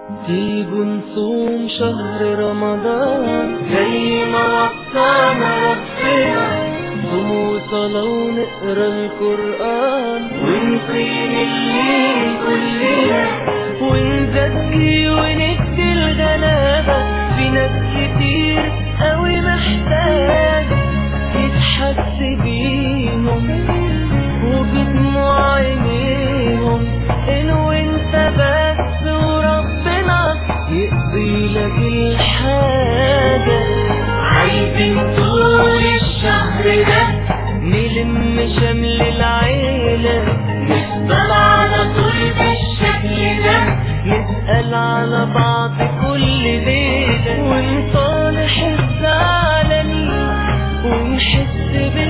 تيجوا نصوم شهر رمضان زي ما وصانا ربنا، صوم وصلاة ونقرا القرآن ونقيم الليل كلنا، ونزكي وندي الغلابة. في ناس كتير قوي محتاجة تتحس بيهم وبدموع عينيهم، إن وانت بس وربنا يقضي لك الحاجة. عايزين طول الشهر ده نلم شمل العيلة، نفضل على طول بالشكل ده، نسأل على بعض كل ليلة، ونصالح الزعلانين ونحس